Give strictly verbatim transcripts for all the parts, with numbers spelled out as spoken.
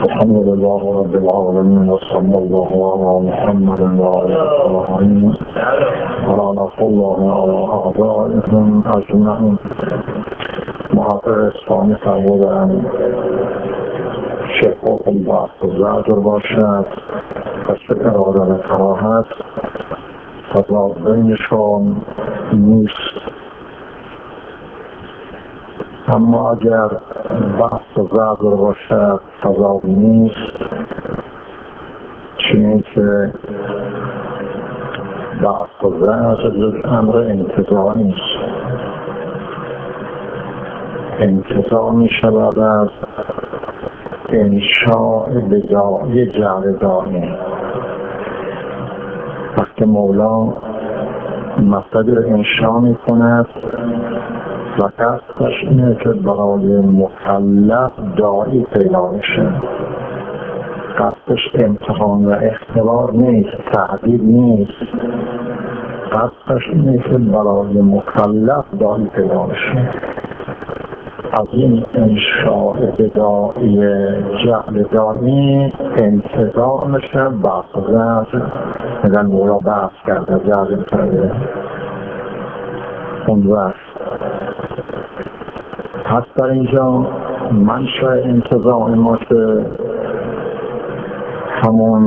الحمد لله رب العالمين وصلى الله على محمد وعلى آله ولعنة الله على أعدائهم أجمعين. محقق اسلامی فرمودند شفاف البحث و زجر باشد، پس به اراده و کراهت تضاد بینشان نیست. اما اگر بحث و زجر باشد تضاد نیست، چنین که بحث و زجر امر انتزاعی نیست. انتزاع می شود از انشاء بداعی جعل داعی. وقتی مولا مطلب رو انشاء می کند و قصدش اینه که برای مکلف داعی پیدا میشه. قصدش امتحان و اختبار نیست، تعدیل نیست. قصدش اینه که برای مکلف داعی پیدا میشه. از این انشاء بداعی جعل داعی انتزاع میشه بحث و زجر. میگن مولا بحث کرده، زجر کرده. اون وقت پس در اینجا منشأ انتزاع ما که همون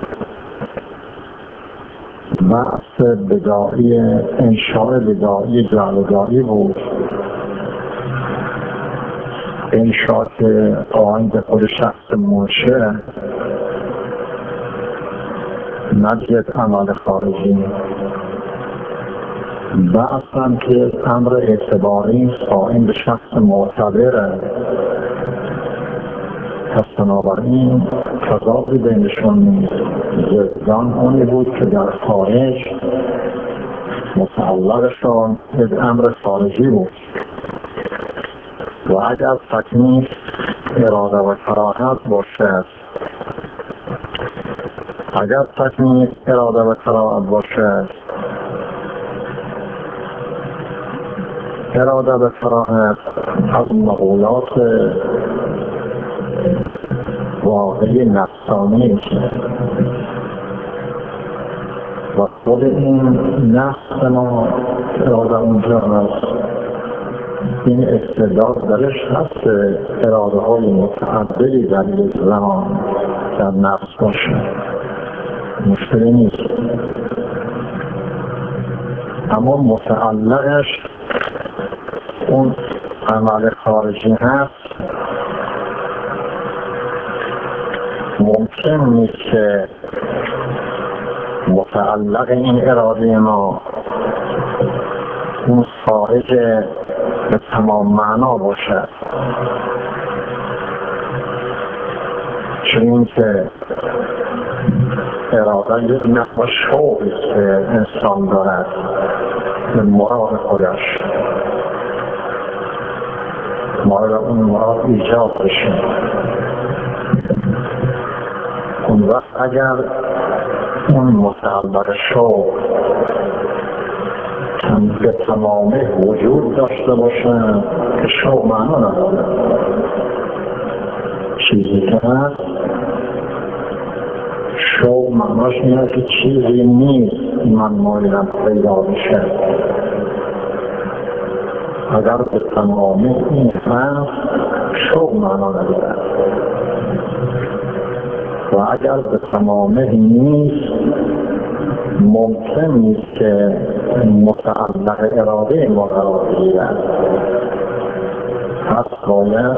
بحث بداعی انشاء بداعی جعل داعی بود. انشاء که آیند خود شخص منشأ، نجد عمل خارجی. بحث هم که امر اعتباری قائم به شخص معتبره. پس بنابراین تضادی بینشون نیست. ضدان اونی بود که در خارج متعلقشان از امر خارجی بود. و اگر تکمیل اراده و کراهت باشد، اگر تکمیل اراده و کراهت باشد، اراده و کراهت از مقولات واقعی نفسانی و خود این نفس ما اراده اونجا هست. این استعداد درش هست اراده های متعددی در یک زمان در نفس باشه، مشکلی نیست. اما متعلقش اون عمل خارجی هست. ممکن نیست که متعلق این اراده ما اون خارج به تمام معنا باشد، چون که اراده یک نحو شوقی که انسان دارد به مراد خودش، مورد اون مراد ایجاد بشه. اون وقت اگر اون متعلق شوق به تمامی وجود داشته باشه که شوق معنا نداره. چیزی که هست شوق معناش اینه که چیزی نیست من مایلم پیدا بشه. اگر به تمامی این هست شوق معنا نداره. و اگر به تمامی نیست ممکن نیست که متعلق اراده ما قرار بگیرد. پس باید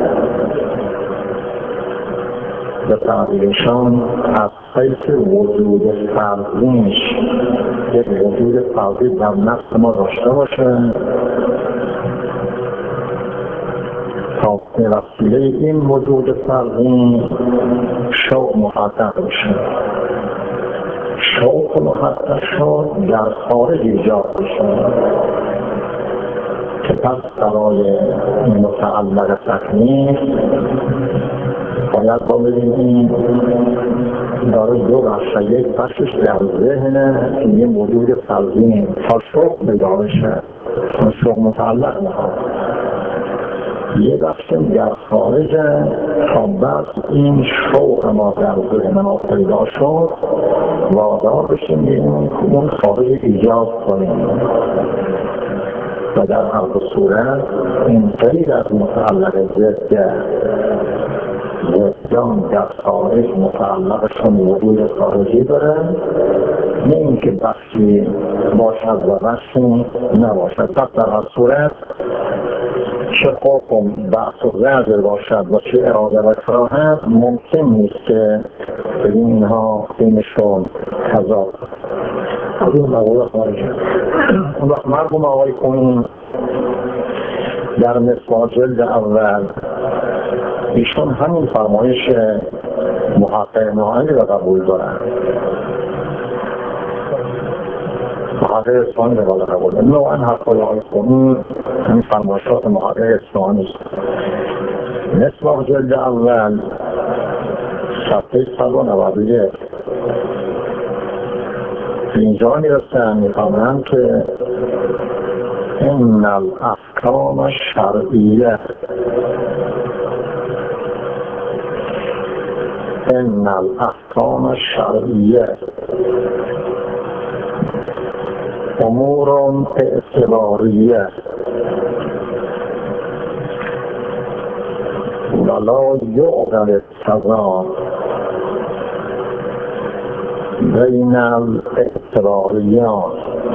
به تعبیرشان از حیث وجود فرضیش یک وجود فرضی در نفس ما داشته باشه تا به وسیله این وجود فرضی شوق محقق بشه. شوق محقق شد در خارج ایجاد بشه که پس برای متعلق تکمیل باید با ببینیم این داره دو بخش، یک بخشش در ذهنه که یه موجود فرضی تا شوق پیدا بشه، شوق متعلق نخواد. یه بخش در خارج تا بس این شوق ما در ذهن ما پیدا شد وادار بشیم بینیم اون خارج ایجاد کنیم و در هر دو صورت این غیر از متعلق ضد ضدان در خارج متعلقشون وجود خارجی دارن، نه اینکه بخشی باشد و بخشی نباشد. پس در هر صورت چه خوف بحث و زجر باشد و چه اراده و کراهت ممکن نیست که بگیم اینها بینشون تضاد از این مقوله خارجه. اون وقت مرحوم آقای کنیم در مصباح جلد اول ایشون همین فرمایش محقق ناهنی را قبول دارن، محقق اصفهانی را قبول دارن. نوعا حرفای آقای کنیم همین فرمایشات محقق اصفهانی است. مصباح جلد اول صفحه صد و نود و یک اینجا میرسن میفهمن که ان الاحکام الشرعیه ان الاحکام الشرعیه امور اعتباریه ولا یعقل التضاد بین الاعتباریات.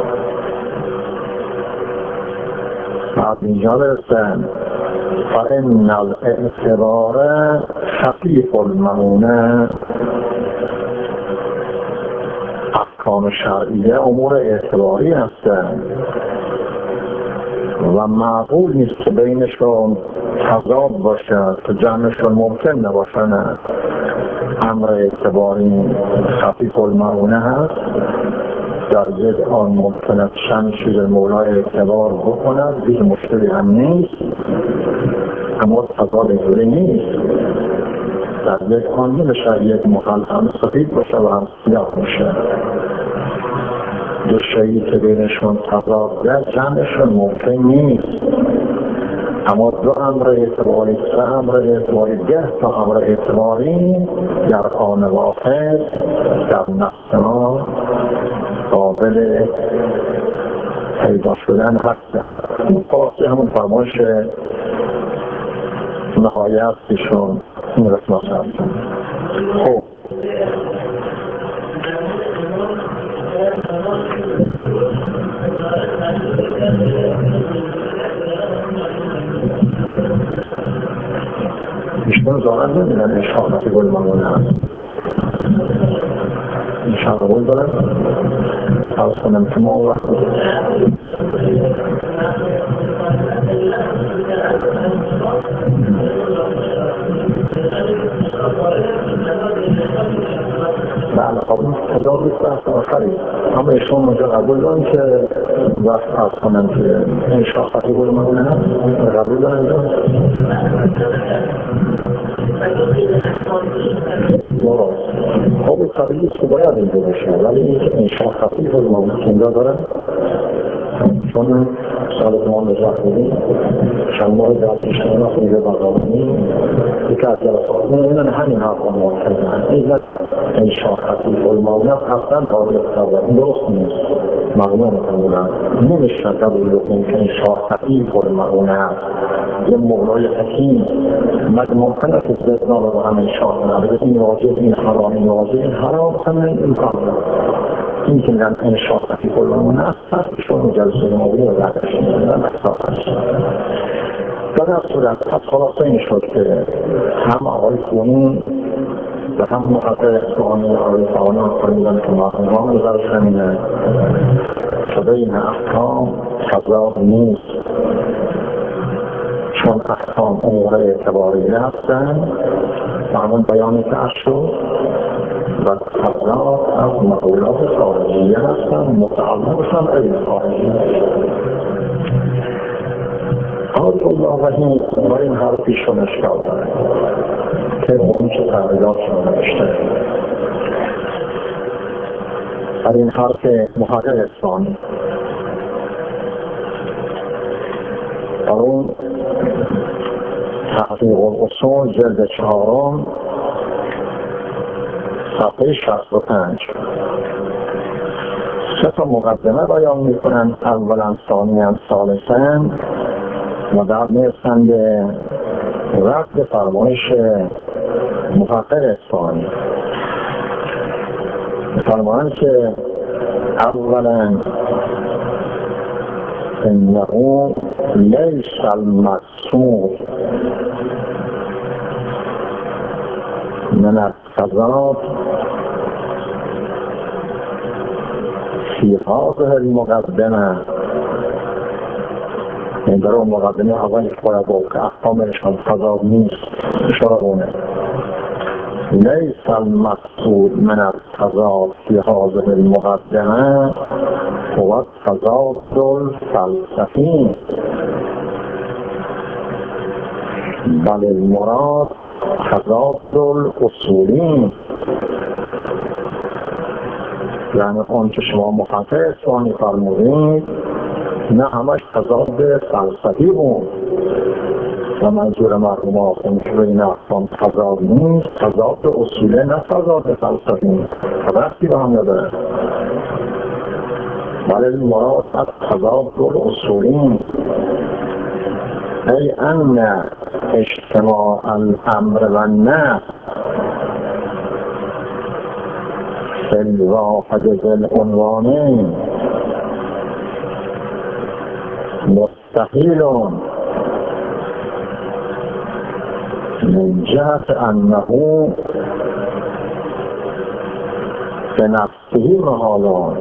بعد اینجا برسن فإن الاعتبار خفیف المعونه احکام شرعیه امور اعتباری هستند و معقول نیست که بینشون تضاد باشد که جمعشون ممکن نباشند. امر اعتباری خفیف المعونه هست، در ضد آن ممکن است چند چیز مولای اعتبار بکند، هیچ مشکلی هم نیست، اما تضاد جوری نیست. در ضد آن نمیشه یک محل هم سفید باشه و هم سیاه باشه. دو شیئی که بینشون تضاد در جمعشون ممکن نیست، اما دو امر اعتباری سه امر اعتباری ده تا امر اعتباری در آن واحد در نفس ما قابل پیدا شدن هست. این خاصی همون فرمایش نهایت ایشون این رسمات هست. خب ایشون زارن نمیدن اشارت گل ممونه هست. ایشان قبول دارن حالا کنم که ما وقت بله خب خدا بیست بحث آخری اما ایشون اونجا قبول دارن که وقت از کنم که اشارت گل ممونه هست. قبول دارن خب این طبیعی است که باید این دو بشه، ولی این که انشاء خفیف رو ما کنده داره چون سال ما نجات بودیم چند ماه در پیشترین خیلی بازارونی یکی از جلسات اینن همین حرف رو ما کردن این انشاء خفیف رو ما اصلا قابل اقتضا این درست نیست. مقنون کنونن نمیشه قبول بکنیم که انشاء خفیف رو مقنونه هست یه مولای حکیم مگه ممکن است که زدنامه رو هم انشاء کنن بگه این واجب این حرام این واجب این حرام کنن این کامل این که میگن انشاء خفیف رو مقنونه هست فرقشون جلسه موضوع رو برداشتیم میدن اکتافش در از صورت پس خلاصه این شد که هم آقای خونی و هم محقق اصفهانی آقای اصفهانی فرمودن که محققان نظرش همینه که بین احکام تضاد نیست چون احکام امور اعتباری هستن و همون بیانی که از شد و تضاد از مقولات خارجیه هستن متعلقشان غیر خارجی حاضر الله وحیم و این حرفیشون اشکال داره که اون چه تغییرات شما نوشته در این حرف محقق اصفهانی در اون تحقیق الاصول جلد چهارم صفحه شصت و پنج. سه تا مقدمه بیان میکنن، اولا، ثانیا، ثالثا، و بعد میرسن به رد فرمایش محقق ثانی. فرمایند که اولا انه لیس المقصود من التضاد فی هذه المقدمه، این در اون مقدمه اولی که باید با که احکامشان تضاد نیست اشاره لیس المقصود من التضاد فی هذه المقدمه هو التضاد الفلسفی، بل المراد تضاد الاصولی. یعنی اون که شما محقق ثانی فرمودید نه همش تضاد فلسفی بود و منظور مرحوم آخوند که این احکام تضاد نیست، تضاد اصولی نه تضاد فلسفی، ربطی به هم نداره. بل المراد التضاد الاصولی ای ان اجتماع الامر و النهی فی الواحد ذی العنوانین مستحیل من جهت انه بنفسه محال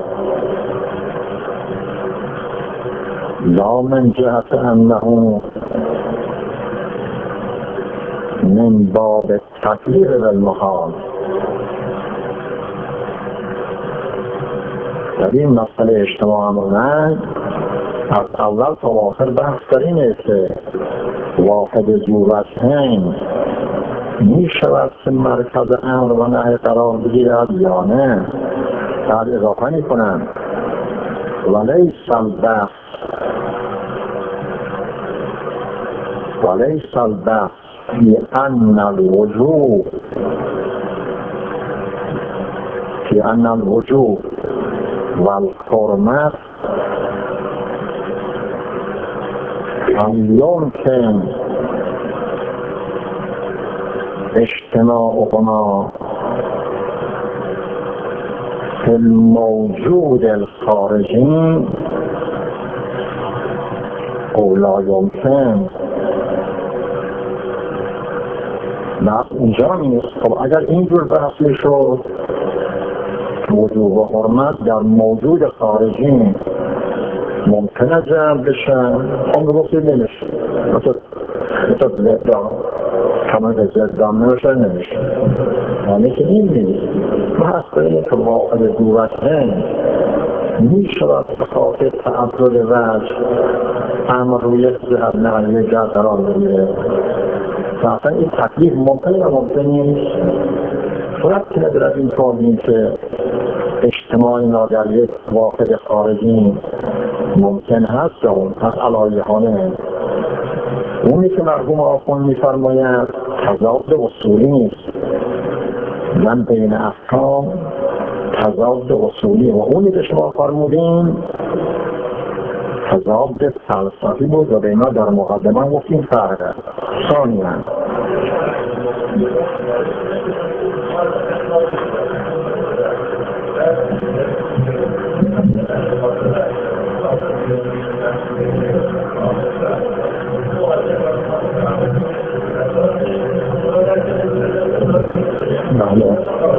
لا من جهت انه من باب التکلیف بالمحال. در این مسئله اجتماع امر و نهی از اول تا آخر بحث در اینه که واحد ذو وجهین می شود که مرکز امر و نهی قرار بگیرد یا نه. بعد اضافه می کنند ولیس البحث ولیس البحث فی ان الوجوب فی ان الوجوب والحرمت يمكن اجتماعهما في الموجود الخارجي او لا يمكن. بحث اینجا نیست. خب اگر اینجور بحثی شد وجوب و حرمت در موجود خارجی ممکنه جمع بشن، اون رو گفتید نمیشه، مثل زدام کمان زدام نمیشه نمیشه یعنی که این نیست. بحث کنید که واقع دووجهین می شود به خاطر تعدد وجه امر روی جهت نهی جهت قرار بگیره. مثلا این تکلیف ممکنه یا ممکن نیست. باید که ندارد این فرمین که اجتماع اینا در یک واحد خارجی ممکن هست یا اون پس علایهانه اونی که مرحوم آخوند می‌فرماید تضاد اصولی نیست، من بین احکام تضاد اصولی و اونی که شما فرمودین تضاد فلسفی بود و بینا در مقدمه گفتیم فرقه. ثانیاً بله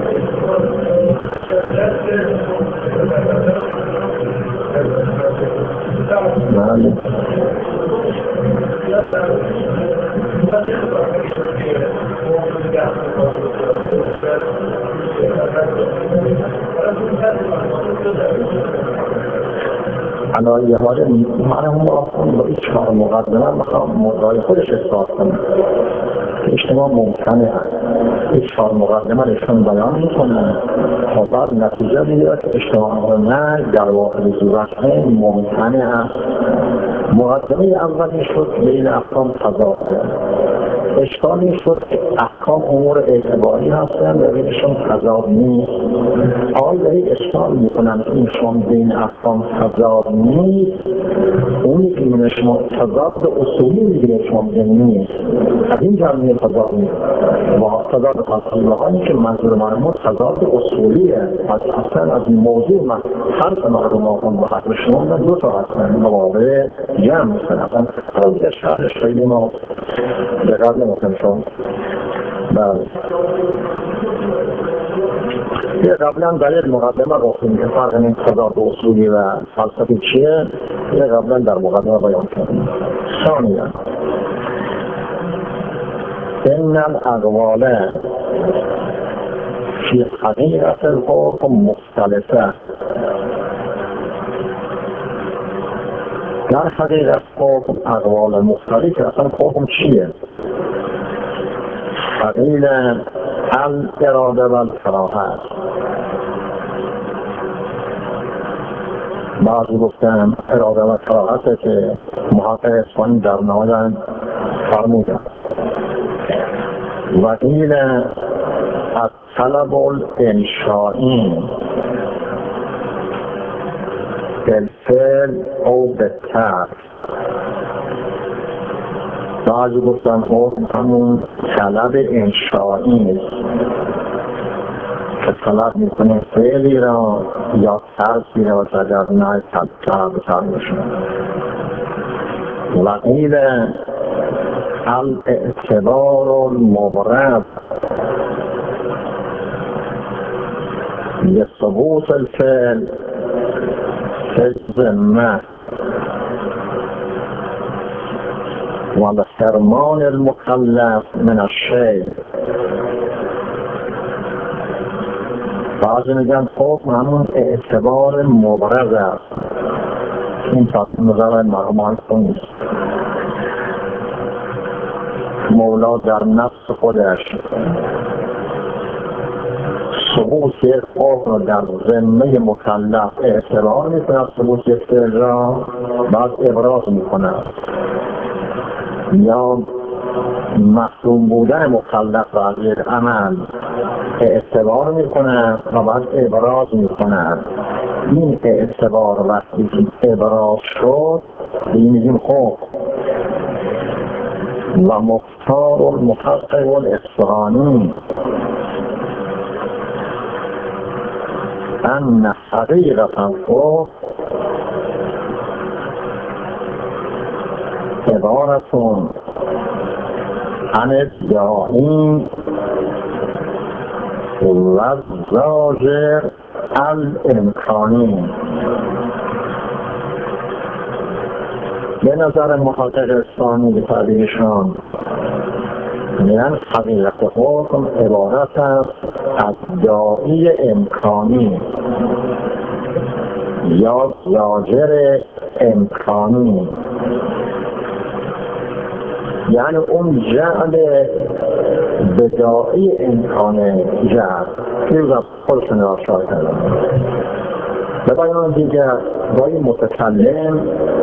بله علایه حاله من هم آخوند با این چهار مقدمه میخوام موضوعی خودش اثبات کنم. اجتماع ممکنه هست. این چهار مقدمه رشتن بیان میکنن تا بعد نتیجه بگیرد که اجتماع نه در واقع صورت ممکنه هست. مقدمه اولی شد بین احکام تضاد اشکالی شد که احکام امور اعتباری هستن و بینشون تضاد نیست. آقای دارید اشکال میکنن که این شما بین احکام تضاد نیست، اونی که بین شما تضاد اصولی میگه شما بین نیست، از این جمعی تضاد نیست و تضاد اصولی هایی که منظور ما تضاد اصولیه. از اصلا از این موضوع من هر مردم آقام با حق شما من دو تا هستن مواقع جمع میکنن. اصلا خیلی شهرش خیلی ما به قبل نمکنم شما بله یه قبلا در مقدمه گفتیم که فرق این تضاد اصولی و فلسفی چیه، یه قبلا در مقدمه بیان کردیم. ثانیاً ان الاقوال فی حقیقت الحکم مختلفه. در حقیقت حکم اقوال مختلف. اصلا حکم چیه؟ حقیل الاراده و الکراهه. بعضی گفتن اراده و کراهته که محقق اصفهانی در نهایت فرمودن. و قیل از طلب الانشائی بالفعل او بالترک. بعضی گفتن حکم همون طلب انشائی که طلب میکنه فعلی را یا ترکی را و اگر نه طلب ترکشون. و قیل الاعتبار المبرز لثبوت الفعل في الذمة ولحرمان المكلف من الشيء. بعضی میگن حکم همون اعتبار مبرز است. این نظر مرحوم نیست. مولا در نفس خودش ثبوت یک حکم را در ذمه مکلف اعتبار میکند، ثبوت یک فعل را بعد ابراز میکند، یا محروم بودن مکلف را از یک عمل اعتبار میکند و بعد ابراز میکند. این اعتبار وقتی که ابراز شد این میگیم حکم. و مختار المحقق الاصفهانی ان حقیقت الحکم عبارت عن ادعاء و زاجر الامکانی. به نظر محقق اصفهانی به تعبیرشان میگن حقیقت حکم عبارت است از داعی امکانی یا زاجر امکانی، یعنی اون جعل بداعی امکان جعل که از خودشون اشاره کردن. به بیان دیگر داعی متکلم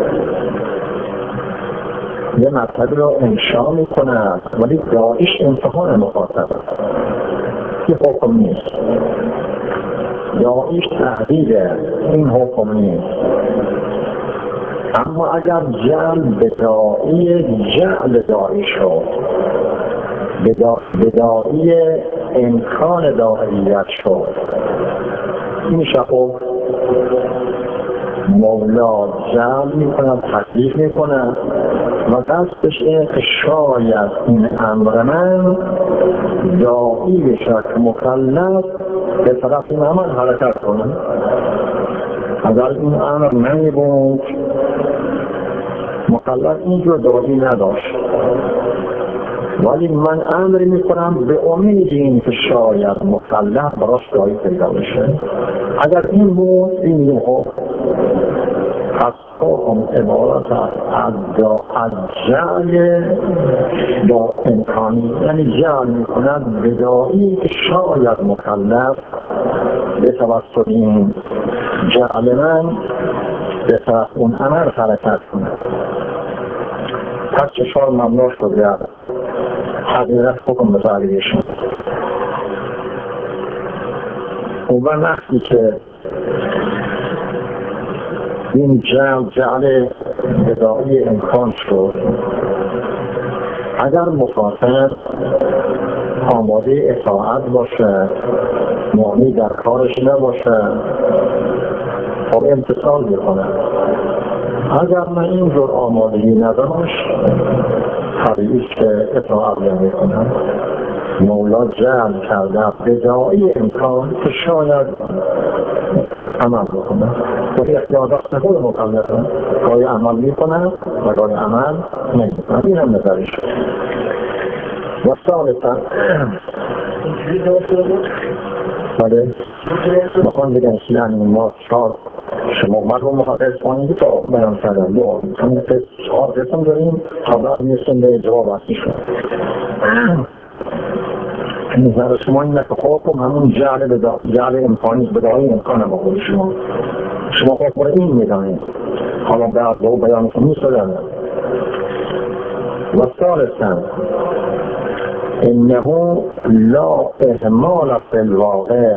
یه مطلب رو انشا میکنه ولی داعیش امتحان مخاطب است، که حکم نیست. داعیش تحقیقه، این حکم نیست. اما اگر جعل بداعی جعل داعی شد، بداعی امکان داعیت شد، این شخص مولا جعل میکنه، تکلیف میکنه و دستش اینه که شاید این امر من داعی بشه که مکلف به طرف این عمل حرکت کنه. اگر این امر نمی بود مکلف اینجور داعی نداشت، ولی من امر میکنم به امید این که شاید مکلف براش داعی پیدا بشه. اگر این بود این یه پس حکم عبارت از جعل با امکانی، یعنی جعل میکند بداعی که شاید مکلف به توسط این جعل من به طرف اون عمل حرکت کند. پس چشار ممنوع شد. حقیقت حکم به تعلیمشون. اون وقتی که این جعل جعل بداعی امکان شد، اگر مخاطب آماده اطاعت باشه، معنی در کارش نباشه، خب امتثال میکنه. اگر من این جور آمادگی نداشت، طبیعی که اطاعت نمیکنه. مولا جعل کرده بداعی امکان که شاید عمل بکنه و اختیارات به خود مکلفه، گاهی عمل میکنه و گاهی عمل نمیکنه. این هم نظرش. و ثالثا بله بخوان بگن یعنی ما چهار شما مرموم محقق کنید تا بیان کردن دو چون چهار قسم داریم تا بعد میرسیم به جواب اصلی شد. نظر شما اینه که خوبم همون جعل جعل امکانی بداعی امکان با خود شما شما خوب این میدانید حالا بعد با بیان کنید شدن. و ثالثا انه لا اهمال فی الواقع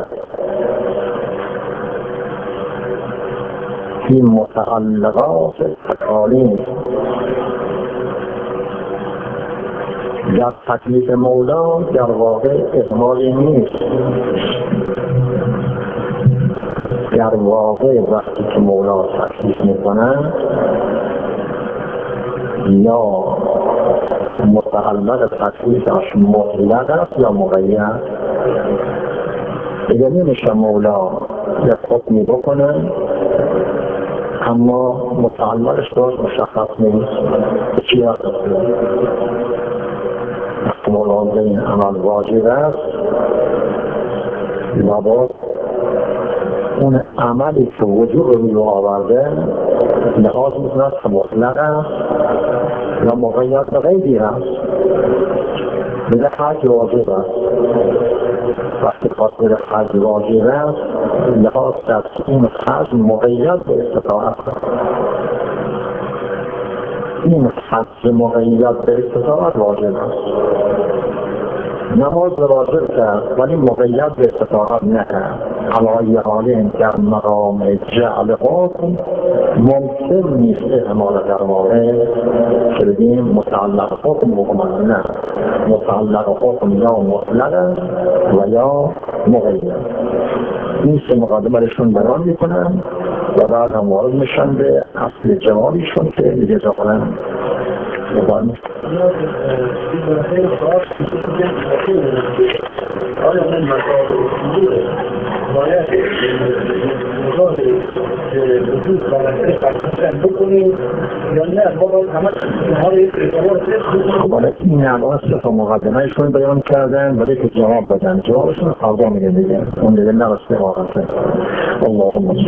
فی متعلقات التکالیف. در تکلیف مولا در واقع اهمالی نیست. در واقع وقتی که مولا تکلیف میکنه یا متعلق تکلیفش مطلق است یا مقید. دیگه نمیشه مولا یک حکمی بکنه اما متعلقش درست مشخص نیست چی هست. وقتی مولا به این عمل واجب است لابد اون عملی که وجود رو آورده لحاظ میکند که مطلق است یا مقید به غیری است. بده حج واجب است. وقتی خاطر حج واجب است لحاظ کرد این حج مقید به استطاعت است. این حج مقید به استطاعت واجب است. نماز واجب کرد ولی مقید به استطاعت نکرد. علایه حالی در مقام جعل حکم ممکن نیست اعمال در مورد که بگیم متعلق حکم بکنم. نه، متعلق حکم یا مطلق و یا مقید. این سه مقدمهشون بیان میکنن و بعد هم وارد میشن به اصل جوابیشون که دیگه جوابن ببانید. آیا من مطابق باید مطابق وجود برای فرسان بکنیم یا نه ما باید همه ها رو یک ارتباط باید این الان سه تا مقدمهشون بیان کردن ولی که جواب بدن جوابشون فردا میگه دیگه اون دیگه نرسته واقعا. اللهم